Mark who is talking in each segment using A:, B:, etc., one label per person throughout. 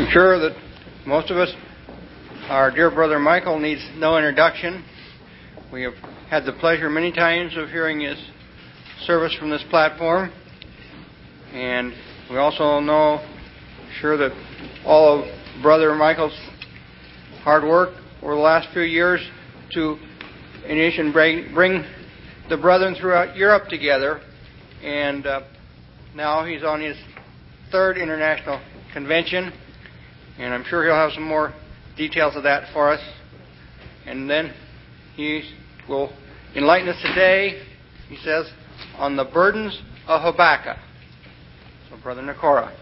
A: I'm sure that most of us, our dear brother Michael, needs no introduction. We have had the pleasure many times of hearing his service from this platform. And we also know, sure, that all of Brother Michael's hard work over the last few years to, in addition, bring the brethren throughout Europe together. And now he's on his third international convention. And I'm sure he'll have some more details of that for us. And then he will enlighten us today, he says, on the burdens of Habakkuk. So, Brother Nakora.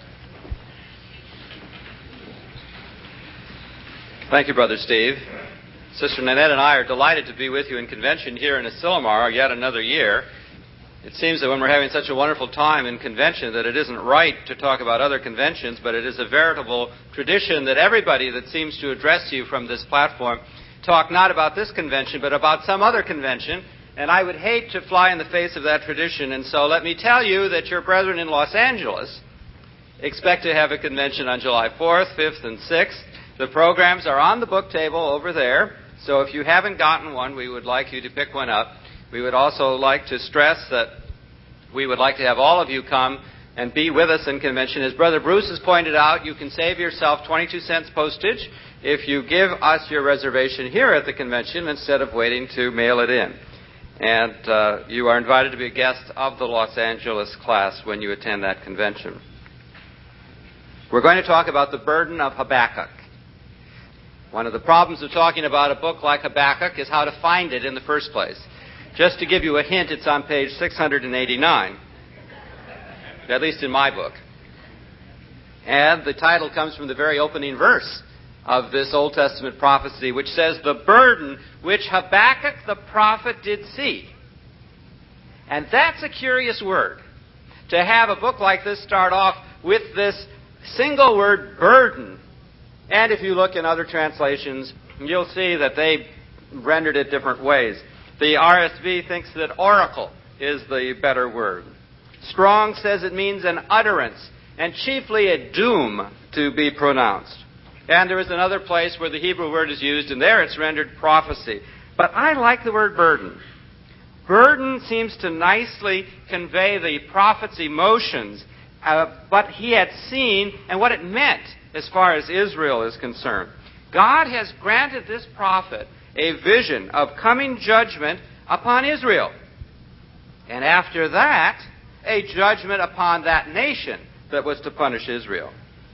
B: Thank you, Brother Steve. Sister Nanette and I are delighted to be with you in convention here in Asilomar yet another year. It seems that when we're having such a wonderful time in convention that it isn't right to talk about other conventions, but it is a veritable tradition that everybody that seems to address you from this platform talk not about this convention, but about some other convention. And I would hate to fly in the face of that tradition. And so let me tell you that your brethren in Los Angeles expect to have a convention on July 4th, 5th, and 6th. The programs are on the book table over there. So if you haven't gotten one, we would like you to pick one up. We would also like to stress that we would like to have all of you come and be with us in convention. As Brother Bruce has pointed out, you can save yourself 22 cents postage if you give us your reservation here at the convention instead of waiting to mail it in. And you are invited to be a guest of the Los Angeles class when you attend that convention. We're going to talk about the burden of Habakkuk. One of the problems of talking about a book like Habakkuk is how to find it in the first place. Just to give you a hint, it's on page 689, at least in my book. And the title comes from the very opening verse of this Old Testament prophecy, which says, "The burden which Habakkuk the prophet did see." And that's a curious word, to have a book like this start off with this single word, burden. And if you look in other translations, you'll see that they rendered it different ways. The RSV thinks that oracle is the better word. Strong says it means an utterance, and chiefly a doom to be pronounced. And there is another place where the Hebrew word is used, and there it's rendered prophecy. But I like the word burden. Burden seems to nicely convey the prophet's emotions, what he had seen and what it meant as far as Israel is concerned. God has granted this prophet a vision of coming judgment upon Israel. And after that, a judgment upon that nation that was to punish Israel.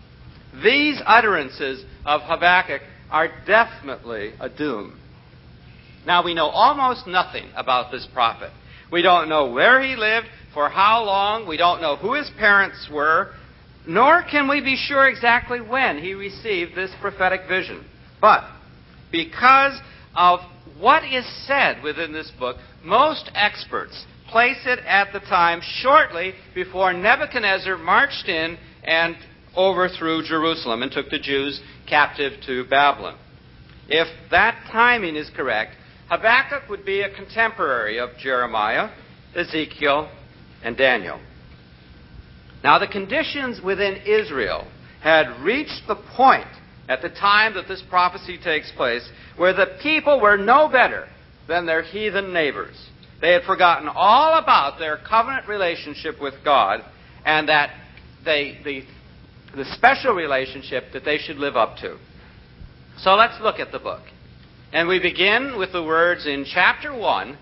B: These utterances of Habakkuk are definitely a doom. Now, we know almost nothing about this prophet. We don't know where he lived, for how long. We don't know who his parents were, nor can we be sure exactly when he received this prophetic vision. But because of what is said within this book, most experts place it at the time shortly before Nebuchadnezzar marched in and overthrew Jerusalem and took the Jews captive to Babylon. If that timing is correct, Habakkuk would be a contemporary of Jeremiah, Ezekiel, and Daniel. Now, the conditions within Israel had reached the point at the time that this prophecy takes place where the people were no better than their heathen neighbors. They had forgotten all about their covenant relationship with God and that the special relationship that they should live up to. So let's look at the book. And we begin with the words in chapter 1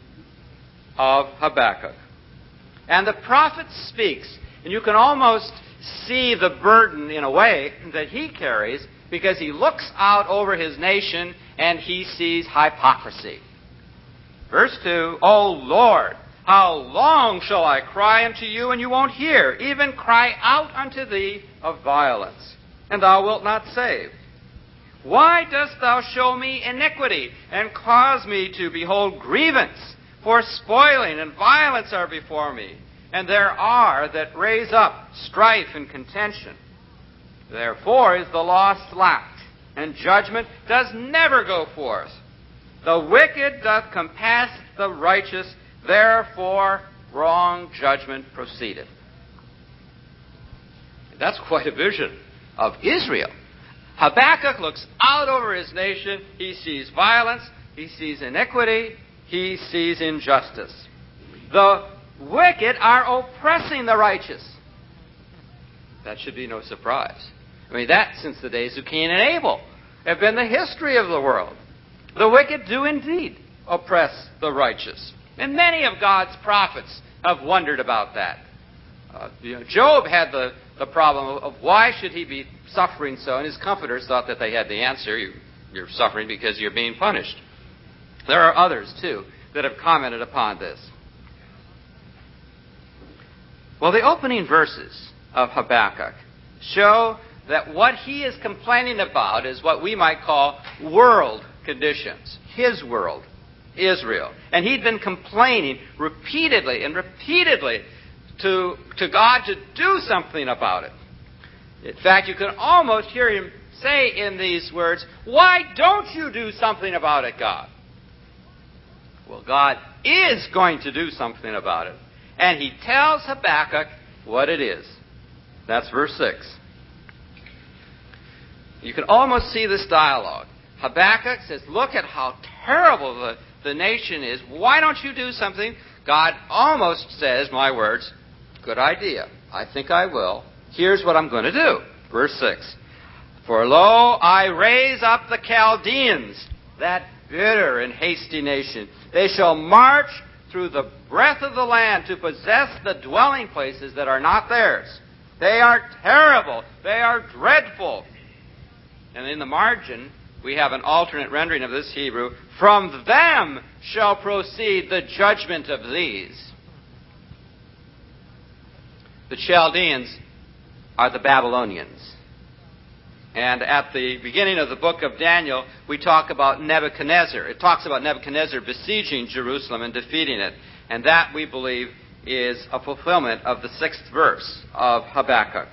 B: of Habakkuk. And the prophet speaks, and you can almost see the burden in a way that he carries because he looks out over his nation and he sees hypocrisy. Verse 2, "O Lord, how long shall I cry unto you, and you won't hear, even cry out unto thee of violence, and thou wilt not save? Why dost thou show me iniquity, and cause me to behold grievance? For spoiling and violence are before me, and there are that raise up strife and contention. Therefore is the law slacked, and judgment does never go forth. The wicked doth compass the righteous, therefore wrong judgment proceedeth." That's quite a vision. of Israel. Habakkuk looks out over his nation. He sees violence. He sees iniquity. He sees injustice. The wicked are oppressing the righteous. That should be no surprise. I mean, that since the days of Cain and Abel have been the history of the world. The wicked do indeed oppress the righteous. And many of God's prophets have wondered about that. Job had the problem of why should he be suffering so, and his comforters thought that they had the answer. You're suffering because you're being punished. There are others, too, that have commented upon this. Well, the opening verses of Habakkuk show that what he is complaining about is what we might call world conditions. His world, Israel. And he'd been complaining repeatedly and repeatedly to God to do something about it. In fact, you can almost hear him say in these words, "Why don't you do something about it, God?" Well, God is going to do something about it. And he tells Habakkuk what it is. That's verse 6. You can almost see this dialogue. Habakkuk says, look at how terrible the nation is. Why don't you do something? God almost says, my words, good idea. I think I will. Here's what I'm going to do. Verse 6. For lo, I raise up the Chaldeans, that bitter and hasty nation. They shall march through the breadth of the land to possess the dwelling places that are not theirs. They are terrible. They are dreadful. And in the margin, we have an alternate rendering of this Hebrew. From them shall proceed the judgment of these. The Chaldeans are the Babylonians. And at the beginning of the book of Daniel, we talk about Nebuchadnezzar. It talks about Nebuchadnezzar besieging Jerusalem and defeating it. And that, we believe, is a fulfillment of the 6th verse of Habakkuk.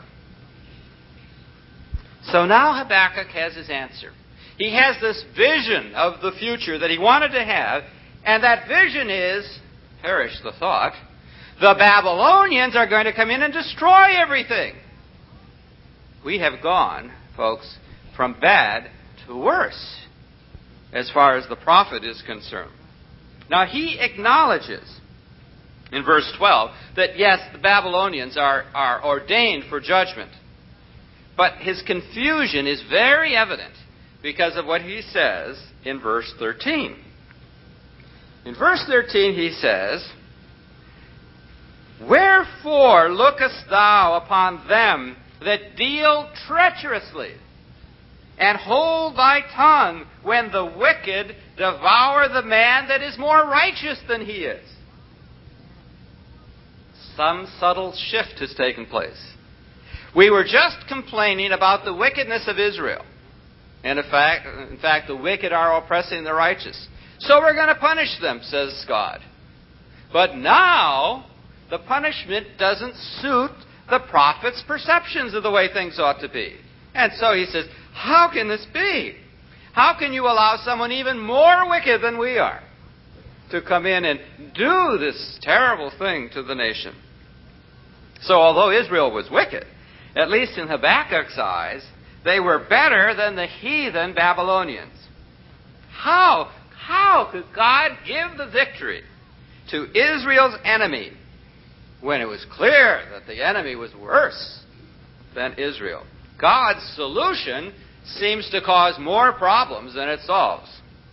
B: So now Habakkuk has his answer. He has this vision of the future that he wanted to have, and that vision is, perish the thought, the Babylonians are going to come in and destroy everything. We have gone, folks, from bad to worse as far as the prophet is concerned. Now, he acknowledges in verse 12 that, yes, the Babylonians are ordained for judgment. But his confusion is very evident because of what he says in verse 13. In verse 13 he says, Wherefore lookest thou upon them that deal treacherously, and hold thy tongue when the wicked devour the man that is more righteous than he is? Some subtle shift has taken place. We were just complaining about the wickedness of Israel. And in fact, the wicked are oppressing the righteous. So we're going to punish them, says God. But now, the punishment doesn't suit the prophet's perceptions of the way things ought to be. And so he says, how can this be? How can you allow someone even more wicked than we are to come in and do this terrible thing to the nation? So although Israel was wicked, at least in Habakkuk's eyes, they were better than the heathen Babylonians. How could God give the victory to Israel's enemy when it was clear that the enemy was worse than Israel? God's solution seems to cause more problems than it solves.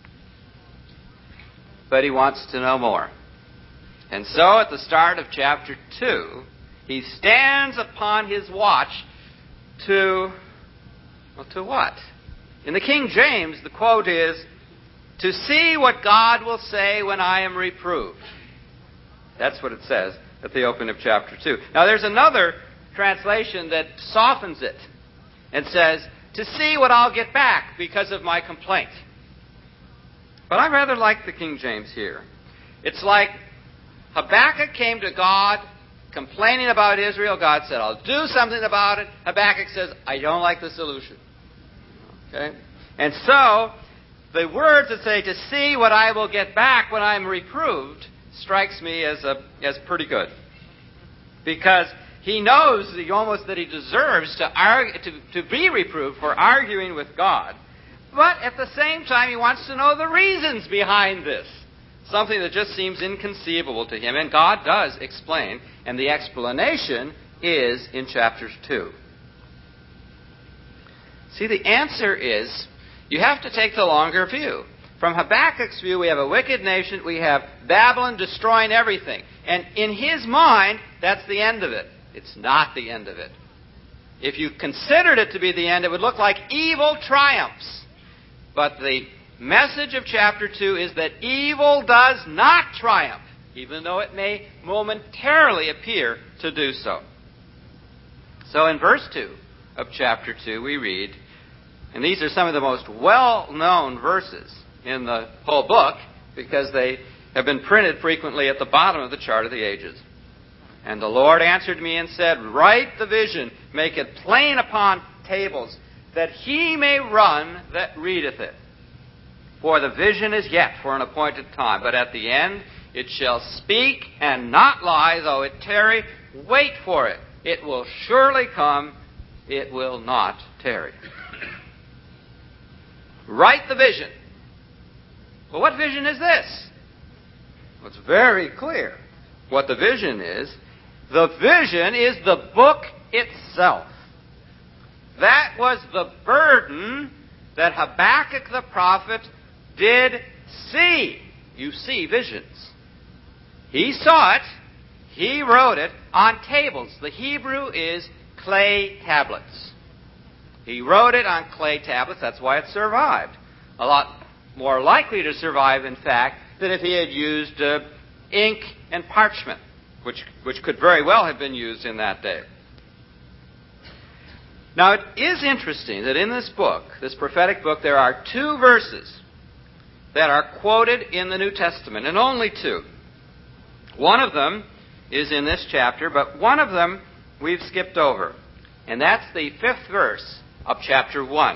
B: But he wants to know more. And so at the start of chapter 2, he stands upon his watch to what? In the King James, the quote is, to see what God will say when I am reproved. That's what it says at the opening of chapter 2. Now there's another translation that softens it and says, to see what I'll get back because of my complaint. But I rather like the King James here. It's like Habakkuk came to God complaining about Israel. God said, I'll do something about it. Habakkuk says, I don't like the solution. Okay? And so, the words that say, to see what I will get back when I'm reproved, strikes me as pretty good. Because he knows that he deserves to be reproved for arguing with God. But at the same time, he wants to know the reasons behind this. Something that just seems inconceivable to him. And God does explain. And the explanation is in chapters 2. See, the answer is, you have to take the longer view. From Habakkuk's view, we have a wicked nation. We have Babylon destroying everything. And in his mind, that's the end of it. It's not the end of it. If you considered it to be the end, it would look like evil triumphs. But the message of chapter 2 is that evil does not triumph, even though it may momentarily appear to do so. So in verse 2 of chapter 2, we read, and these are some of the most well-known verses in the whole book, because they have been printed frequently at the bottom of the chart of the ages. And the Lord answered me and said, write the vision, make it plain upon tables, that he may run that readeth it. For the vision is yet for an appointed time, but at the end it shall speak and not lie, though it tarry, wait for it. It will surely come, it will not tarry. Write the vision. Well, what vision is this? Well, it's very clear what the vision is. The vision is the book itself. That was the burden that Habakkuk the prophet did see. You see visions. He saw it. He wrote it on tables. The Hebrew is clay tablets. He wrote it on clay tablets. That's why it survived. A lot more likely to survive, in fact, than if he had used ink and parchment, which could very well have been used in that day. Now, it is interesting that in this book, this prophetic book, there are 2 verses that are quoted in the New Testament, and only 2. One of them is in this chapter, but one of them we've skipped over. And that's the 5th verse of chapter 1.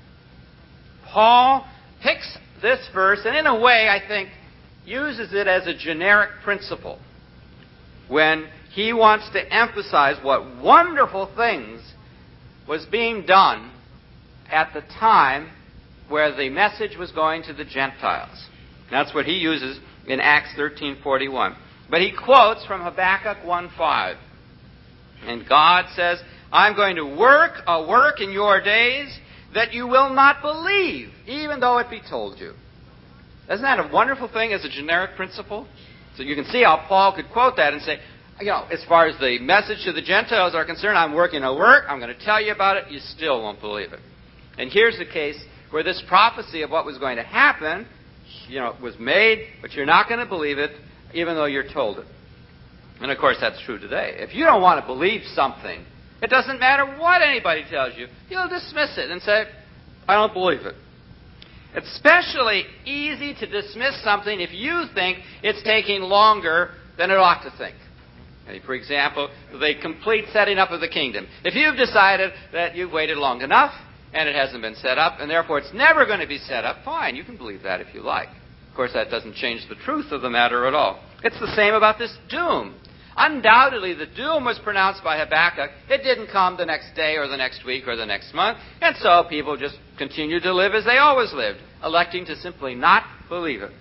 B: Paul picks this verse and in a way, I think, uses it as a generic principle when he wants to emphasize what wonderful things was being done at the time where the message was going to the Gentiles. That's what he uses in Acts 13:41. But he quotes from Habakkuk 1:5. And God says, I'm going to work a work in your days that you will not believe, even though it be told you. Isn't that a wonderful thing as a generic principle? So you can see how Paul could quote that and say, as far as the message to the Gentiles are concerned, I'm working a work, I'm going to tell you about it, you still won't believe it. And here's the case where this prophecy of what was going to happen, was made, but you're not going to believe it, even though you're told it. And of course, that's true today. If you don't want to believe something, it doesn't matter what anybody tells you. You'll dismiss it and say, I don't believe it. It's especially easy to dismiss something if you think it's taking longer than it ought to think. For example, the complete setting up of the kingdom. If you've decided that you've waited long enough and it hasn't been set up, and therefore it's never going to be set up, fine, you can believe that if you like. Of course, that doesn't change the truth of the matter at all. It's the same about this doom. Undoubtedly, the doom was pronounced by Habakkuk. It didn't come the next day or the next week or the next month. And so people just continued to live as they always lived, electing to simply not believe it.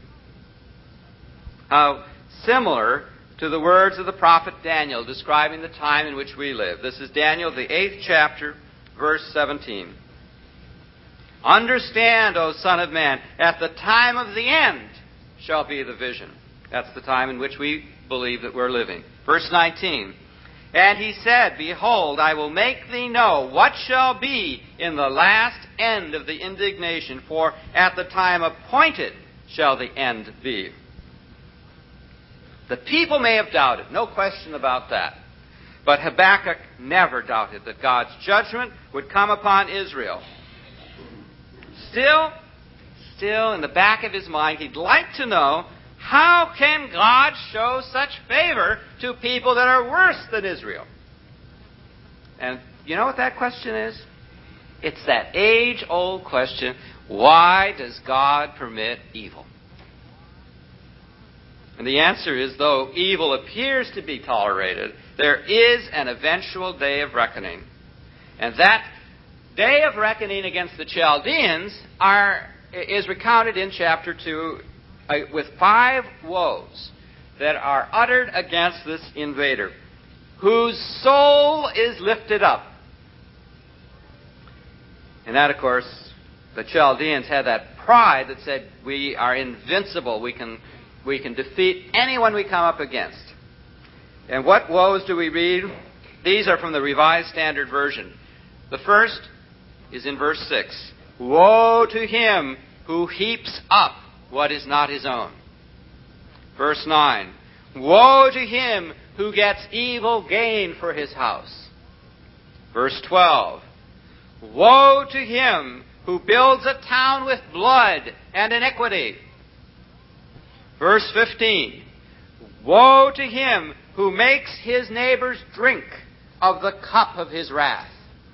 B: How similar to the words of the prophet Daniel describing the time in which we live. This is Daniel, the 8th chapter, verse 17. Understand, O Son of Man, at the time of the end shall be the vision. That's the time in which we believe that we're living. Verse 19. And he said, Behold, I will make thee know what shall be in the last end of the indignation, for at the time appointed shall the end be. The people may have doubted, no question about that. But Habakkuk never doubted that God's judgment would come upon Israel. Still, in the back of his mind, he'd like to know, how can God show such favor to people that are worse than Israel? And you know what that question is? It's that age-old question, why does God permit evil? And the answer is, though evil appears to be tolerated, There is an eventual day of reckoning. And that day of reckoning against the Chaldeans is recounted in chapter 2 with 5 woes that are uttered against this invader, whose soul is lifted up. And that, of course, the Chaldeans had that pride that said, we are invincible. We can defeat anyone we come up against. And what woes do we read? These are from the Revised Standard Version. The first is in verse 6. Woe to him who heaps up what is not his own. Verse 9. Woe to him who gets evil gain for his house. Verse 12. Woe to him who builds a town with blood and iniquity. Verse 15. Woe to him who makes his neighbors drink of the cup of his wrath.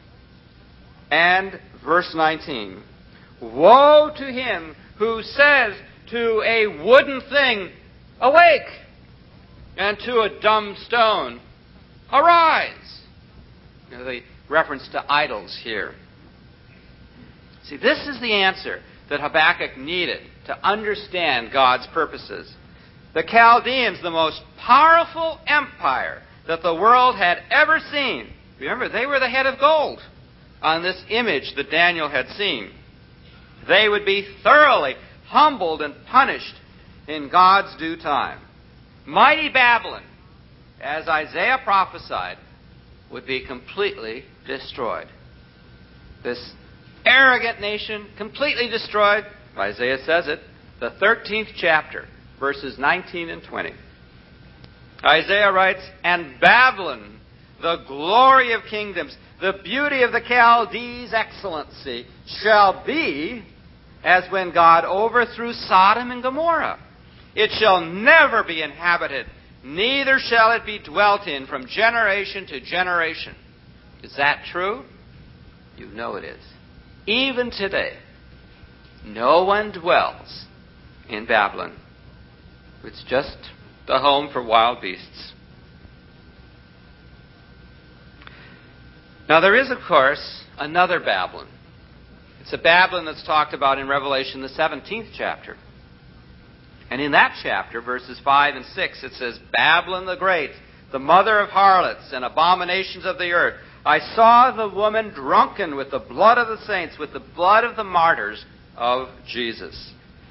B: And verse 19. Woe to him who says to a wooden thing, awake, and to a dumb stone, arise. The reference to idols here. See, this is the answer that Habakkuk needed to understand God's purposes. The Chaldeans, the most powerful empire that the world had ever seen. Remember, they were the head of gold on this image that Daniel had seen. They would be thoroughly humbled and punished in God's due time. Mighty Babylon, as Isaiah prophesied, would be completely destroyed. This arrogant nation, completely destroyed. Isaiah says it, the 13th chapter, verses 19 and 20. Isaiah writes, and Babylon, the glory of kingdoms, the beauty of the Chaldees' excellency, shall be as when God overthrew Sodom and Gomorrah. It shall never be inhabited, neither shall it be dwelt in from generation to generation. Is that true? You know it is. Even today, no one dwells in Babylon. It's just the home for wild beasts. Now there is, of course, another Babylon. It's a Babylon that's talked about in Revelation, the 17th chapter. And in that chapter, verses 5 and 6, it says, Babylon the Great, the mother of harlots and abominations of the earth. I saw the woman drunken with the blood of the saints, with the blood of the martyrs of Jesus.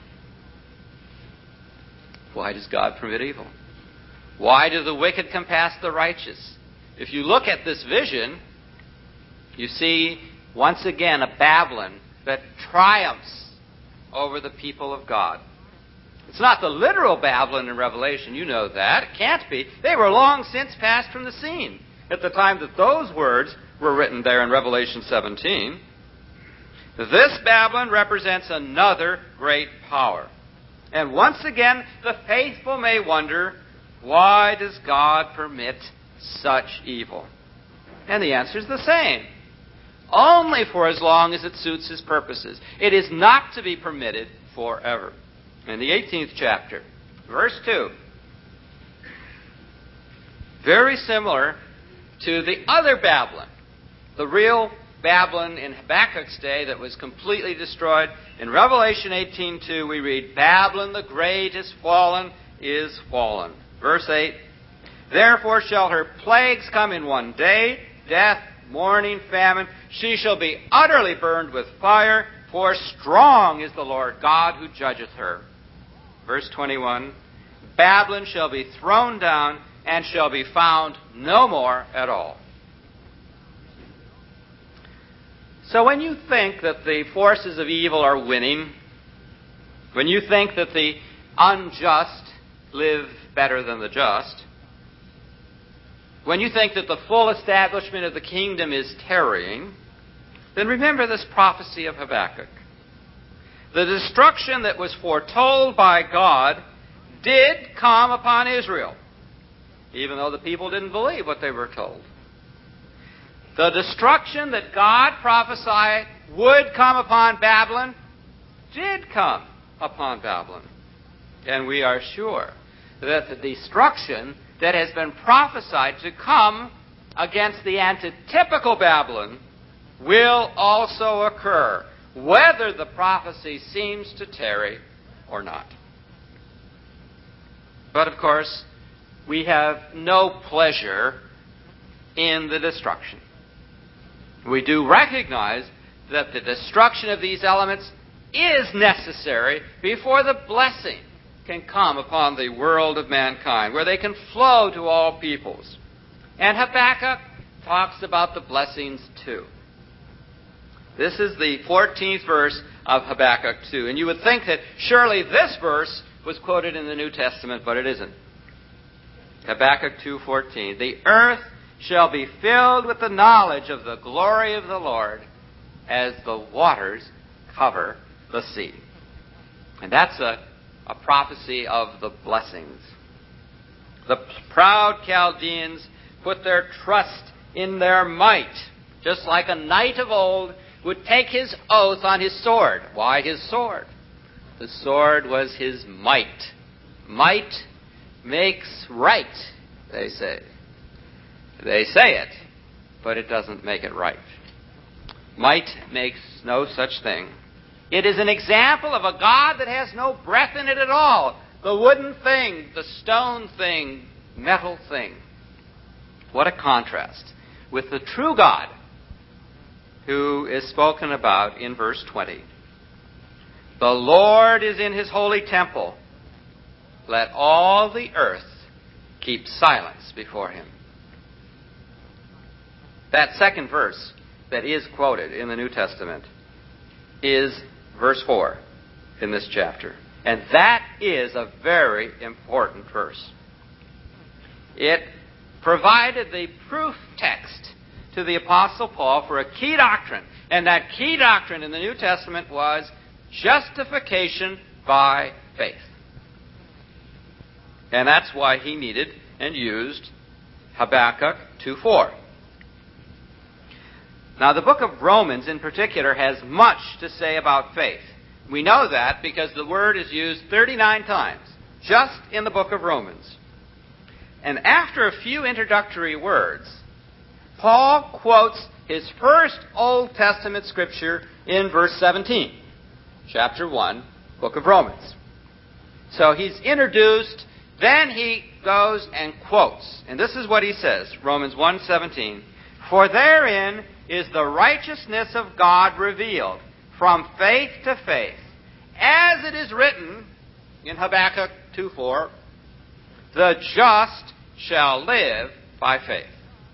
B: Why does God permit evil? Why do the wicked compass the righteous? If you look at this vision, you see once again a Babylon that triumphs over the people of God. It's not the literal Babylon in Revelation. You know that. It can't be. They were long since passed from the scene at the time that those words were written there in Revelation 17. This Babylon represents another great power. And once again, the faithful may wonder, why does God permit such evil? And the answer is the same. Only for as long as it suits his purposes. It is not to be permitted forever. In the 18th chapter, verse 2, very similar to the other Babylon, the real Babylon in Habakkuk's day that was completely destroyed. In Revelation 18:2 we read, Babylon the great is fallen. Verse 8, therefore shall her plagues come in one day, death, mourning, famine. She shall be utterly burned with fire, for strong is the Lord God who judgeth her. Verse 21, Babylon shall be thrown down and shall be found no more at all. So when you think that the forces of evil are winning, when you think that the unjust live better than the just, when you think that the full establishment of the kingdom is tarrying, then remember this prophecy of Habakkuk. The destruction that was foretold by God did come upon Israel, even though the people didn't believe what they were told. The destruction that God prophesied would come upon Babylon did come upon Babylon. And we are sure that the destruction that has been prophesied to come against the antitypical Babylon will also occur, whether the prophecy seems to tarry or not. But of course, we have no pleasure in the destruction. We do recognize that the destruction of these elements is necessary before the blessing can come upon the world of mankind, where they can flow to all peoples. And Habakkuk talks about the blessings too. This is the 14th verse of Habakkuk 2. And you would think that surely this verse was quoted in the New Testament, but it isn't. Habakkuk 2:14. The earth shall be filled with the knowledge of the glory of the Lord as the waters cover the sea. And that's a prophecy of the blessings. The proud Chaldeans put their trust in their might, just like a knight of old would take his oath on his sword. Why his sword? The sword was his might. Might makes right, they say. They say it, but it doesn't make it right. Might makes no such thing. It is an example of a God that has no breath in it at all. The wooden thing, the stone thing, metal thing. What a contrast with the true God who is spoken about in verse 20. The Lord is in his holy temple. Let all the earth keep silence before him. That second verse that is quoted in the New Testament is verse 4 in this chapter. And that is a very important verse. It provided the proof text to the Apostle Paul for a key doctrine. And that key doctrine in the New Testament was justification by faith. And that's why he needed and used Habakkuk 2:4. Now, the book of Romans in particular has much to say about faith. We know that because the word is used 39 times just in the book of Romans. And after a few introductory words, Paul quotes his first Old Testament scripture in verse 17, chapter 1, book of Romans. So he's introduced, then he goes and quotes. And this is what he says, Romans 1:17. For therein is the righteousness of God revealed from faith to faith, as it is written in Habakkuk 2:4, the just shall live by faith.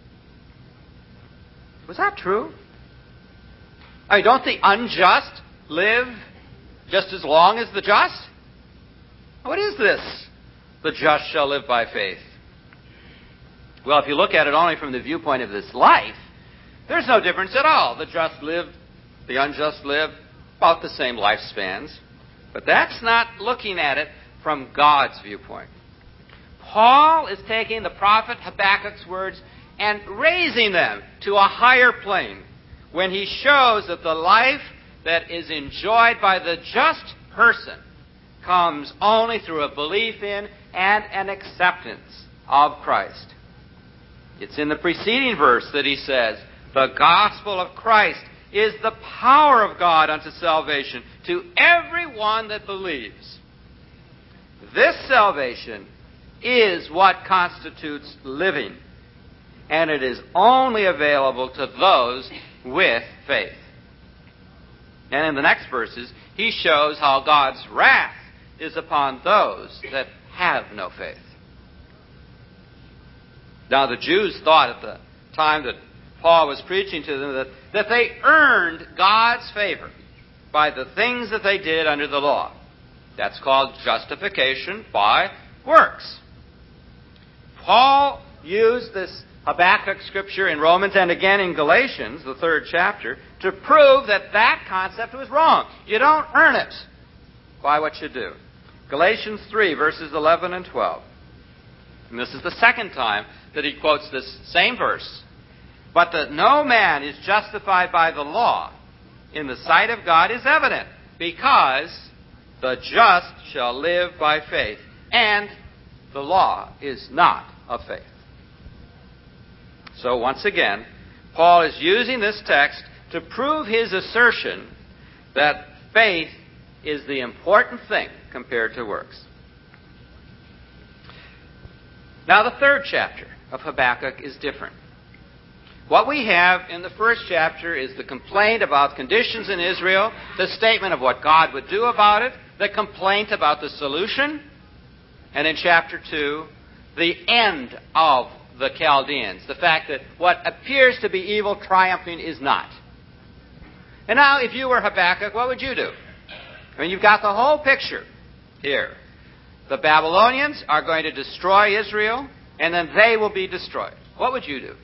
B: Was that true? I mean, don't the unjust live just as long as the just? What is this? The just shall live by faith. Well, if you look at it only from the viewpoint of this life, there's no difference at all. The just live, the unjust live, about the same lifespans. But that's not looking at it from God's viewpoint. Paul is taking the prophet Habakkuk's words and raising them to a higher plane when he shows that the life that is enjoyed by the just person comes only through a belief in and an acceptance of Christ. It's in the preceding verse that he says, the gospel of Christ is the power of God unto salvation to everyone that believes. This salvation is what constitutes living, and it is only available to those with faith. And in the next verses, he shows how God's wrath is upon those that have no faith. Now, the Jews thought at the time that Paul was preaching to them that they earned God's favor by the things that they did under the law. That's called justification by works. Paul used this Habakkuk scripture in Romans and again in Galatians, the 3rd chapter, to prove that that concept was wrong. You don't earn it by what you do. Galatians 3, verses 11 and 12. And this is the second time that he quotes this same verse. But that no man is justified by the law in the sight of God is evident, because the just shall live by faith, and the law is not of faith. So once again, Paul is using this text to prove his assertion that faith is the important thing compared to works. Now, the third chapter of Habakkuk is different. What we have in the first chapter is the complaint about conditions in Israel, the statement of what God would do about it, the complaint about the solution, and in chapter 2, the end of the Chaldeans, the fact that what appears to be evil triumphing is not. And now, if you were Habakkuk, what would you do? I mean, you've got the whole picture here. The Babylonians are going to destroy Israel, and then they will be destroyed. What would you do?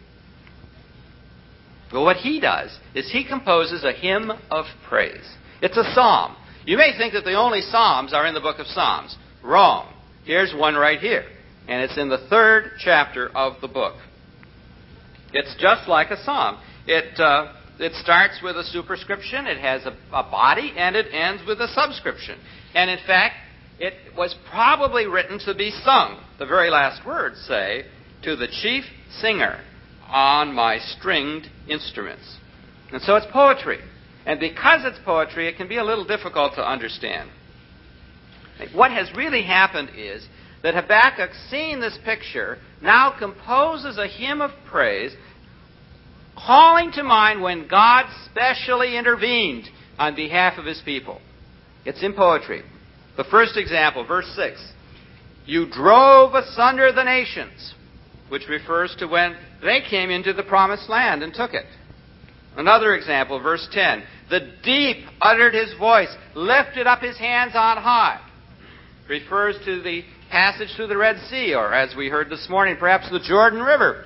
B: Well, what he does is he composes a hymn of praise. It's a psalm. You may think that the only psalms are in the book of Psalms. Wrong. Here's one right here. And it's in the third chapter of the book. It's just like a psalm. It starts with a superscription, it has a body, and it ends with a subscription. And in fact, it was probably written to be sung. The very last words say, "To the chief singer on my stringed instruments." And so it's poetry. And because it's poetry, it can be a little difficult to understand. What has really happened is that Habakkuk, seeing this picture, now composes a hymn of praise, calling to mind when God specially intervened on behalf of his people. It's in poetry. The first example, verse 6. "You drove asunder the nations," which refers to when they came into the promised land and took it. Another example, verse 10. "The deep uttered his voice, lifted up his hands on high." Refers to the passage through the Red Sea, or as we heard this morning, perhaps the Jordan River.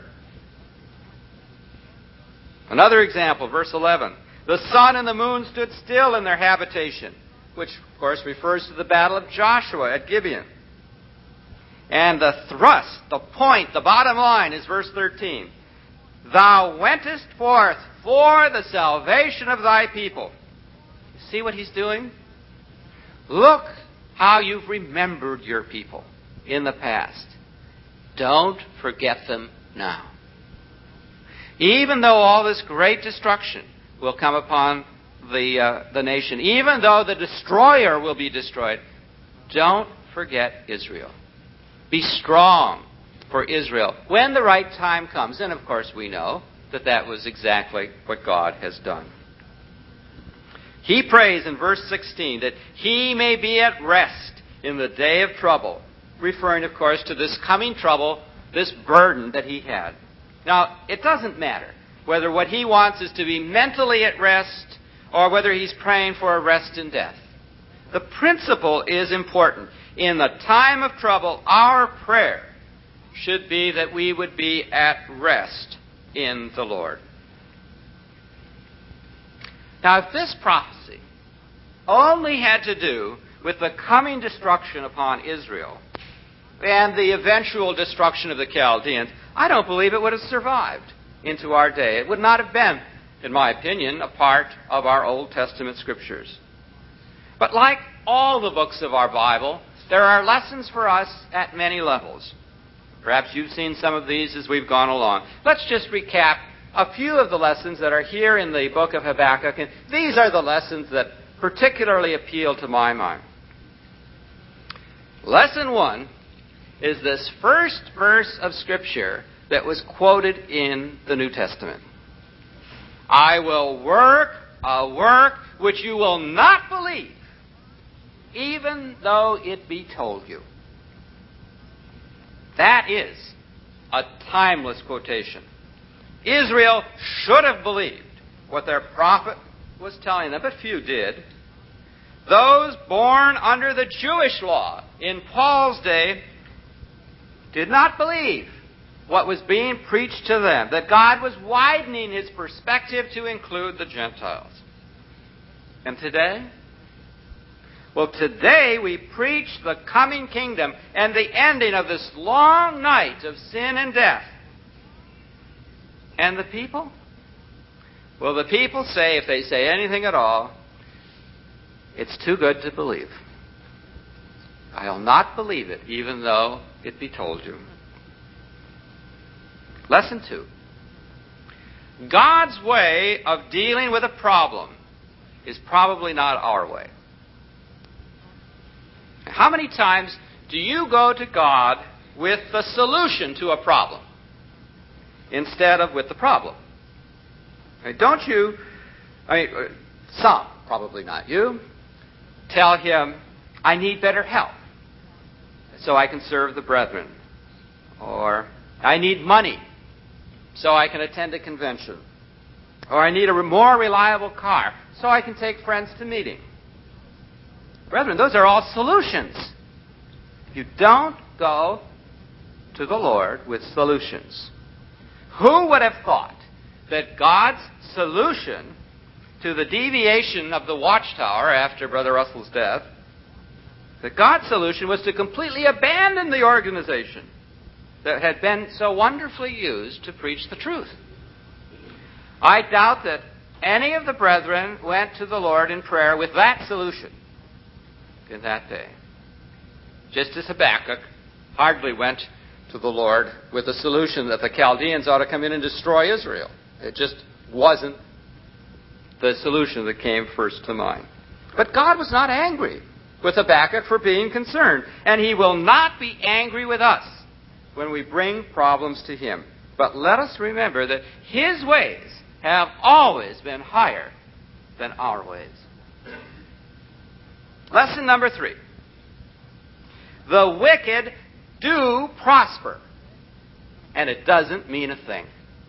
B: Another example, verse 11. "The sun and the moon stood still in their habitation," which, of course, refers to the battle of Joshua at Gibeon. And the thrust, the point, the bottom line is verse 13. "Thou wentest forth for the salvation of thy people." You see what he's doing? Look how you've remembered your people in the past. Don't forget them now. Even though all this great destruction will come upon the nation, even though the destroyer will be destroyed, don't forget Israel. Be strong for Israel when the right time comes. And of course we know that that was exactly what God has done. He prays in verse 16 that he may be at rest in the day of trouble, referring of course to this coming trouble, this burden that he had. Now, it doesn't matter whether what he wants is to be mentally at rest or whether he's praying for a rest in death. The principle is important. In the time of trouble, our prayer should be that we would be at rest in the Lord. Now, if this prophecy only had to do with the coming destruction upon Israel and the eventual destruction of the Chaldeans, I don't believe it would have survived into our day. It would not have been, in my opinion, a part of our Old Testament scriptures. But like all the books of our Bible, there are lessons for us at many levels. Perhaps you've seen some of these as we've gone along. Let's just recap a few of the lessons that are here in the book of Habakkuk, and these are the lessons that particularly appeal to my mind. Lesson 1 is this first verse of Scripture that was quoted in the New Testament. "I will work a work which you will not believe, even though it be told you." That is a timeless quotation. Israel should have believed what their prophet was telling them, but few did. Those born under the Jewish law in Paul's day did not believe what was being preached to them, that God was widening his perspective to include the Gentiles. And today? Well, today we preach the coming kingdom and the ending of this long night of sin and death. And the people? Well, the people say, if they say anything at all, it's too good to believe. I'll not believe it, even though it be told you. Lesson 2. God's way of dealing with a problem is probably not our way. How many times do you go to God with the solution to a problem instead of with the problem? Don't you, some, probably not you, tell him, I need better help so I can serve the brethren. Or, I need money so I can attend a convention. Or, I need a more reliable car so I can take friends to meeting. Brethren, those are all solutions. You don't go to the Lord with solutions. Who would have thought that God's solution to the deviation of the watchtower after Brother Russell's death, that God's solution was to completely abandon the organization that had been so wonderfully used to preach the truth? I doubt that any of the brethren went to the Lord in prayer with that solution in that day. Just as Habakkuk hardly went to the Lord with the solution that the Chaldeans ought to come in and destroy Israel. It just wasn't the solution that came first to mind. But God was not angry with Habakkuk for being concerned, and he will not be angry with us when we bring problems to him. But let us remember that his ways have always been higher than our ways. Lesson number 3. The wicked do prosper, and it doesn't mean a thing.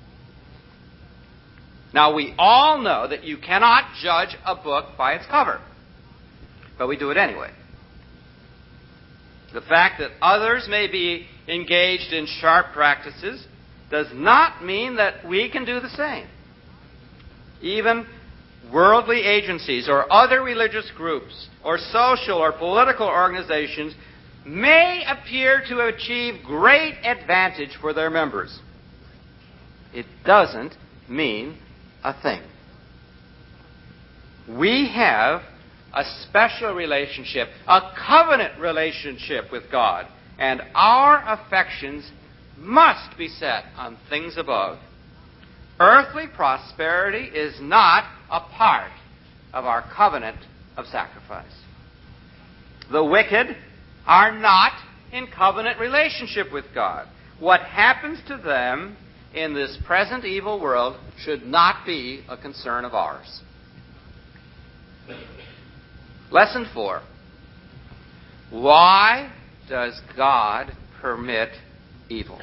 B: Now, we all know that you cannot judge a book by its cover, but we do it anyway. The fact that others may be engaged in sharp practices does not mean that we can do the same. Even worldly agencies or other religious groups or social or political organizations may appear to achieve great advantage for their members. It doesn't mean a thing. We have a special relationship, a covenant relationship with God, and our affections must be set on things above. Earthly prosperity is not a part of our covenant of sacrifice. The wicked are not in covenant relationship with God. What happens to them in this present evil world should not be a concern of ours. Lesson 4. Why does God permit evil?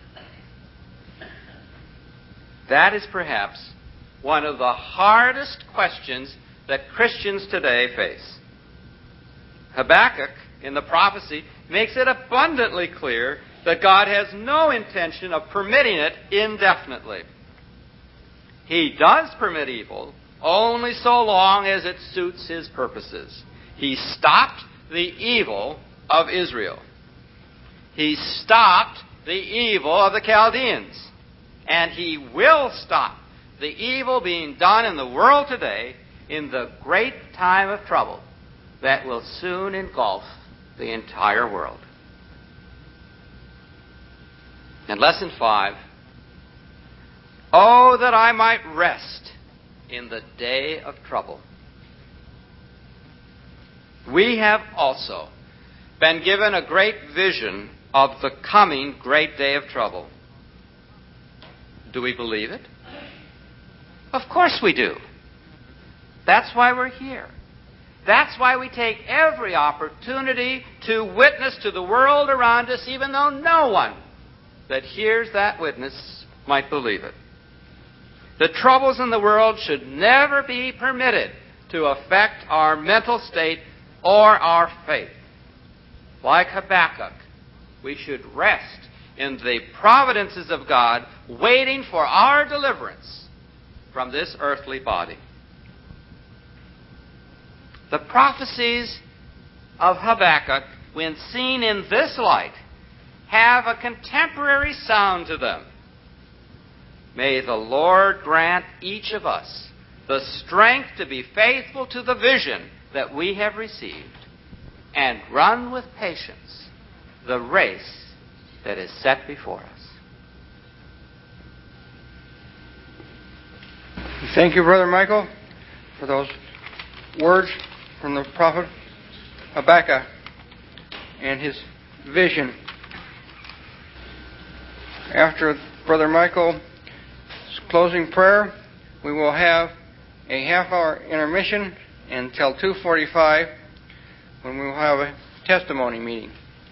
B: That is perhaps one of the hardest questions that Christians today face. Habakkuk, in the prophecy, makes it abundantly clear that God has no intention of permitting it indefinitely. He does permit evil only so long as it suits his purposes. He stopped the evil of Israel. He stopped the evil of the Chaldeans. And he will stop the evil being done in the world today in the great time of trouble that will soon engulf the entire world. And lesson 5. Oh, that I might rest in the day of trouble. We have also been given a great vision of the coming great day of trouble. Do we believe it? Of course we do. That's why we're here. That's why we take every opportunity to witness to the world around us, even though no one that hears that witness might believe it. The troubles in the world should never be permitted to affect our mental state or our faith. Like Habakkuk, we should rest in the providences of God, waiting for our deliverance from this earthly body. The prophecies of Habakkuk, when seen in this light, have a contemporary sound to them. May the Lord grant each of us the strength to be faithful to the vision that we have received and run with patience the race that is set before us.
A: Thank you, Brother Michael, for those words from the prophet Habakkuk and his vision. After Brother Michael's closing prayer, we will have a half-hour intermission until 2:45, when we will have a testimony meeting.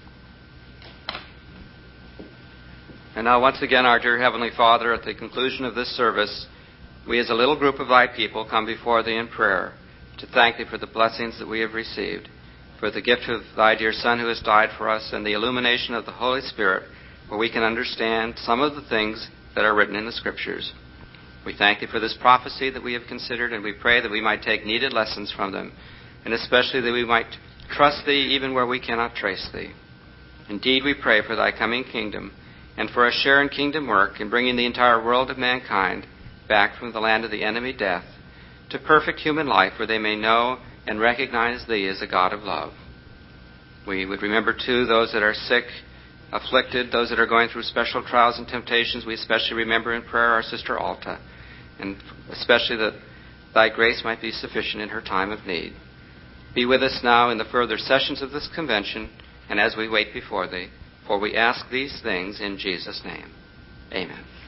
B: And now once again, our dear Heavenly Father, at the conclusion of this service, we as a little group of thy people come before thee in prayer to thank thee for the blessings that we have received, for the gift of thy dear Son who has died for us, and the illumination of the Holy Spirit, where we can understand some of the things that are written in the Scriptures. We thank thee for this prophecy that we have considered, and we pray that we might take needed lessons from them, and especially that we might trust thee even where we cannot trace thee. Indeed, we pray for thy coming kingdom, and for a share in kingdom work in bringing the entire world of mankind back from the land of the enemy death to perfect human life, where they may know and recognize thee as a God of love. We would remember, too, those that are sick, afflicted, those that are going through special trials and temptations. We especially remember in prayer our sister Alta, and especially that thy grace might be sufficient in her time of need. Be with us now in the further sessions of this convention, and as we wait before thee, for we ask these things in Jesus' name. Amen.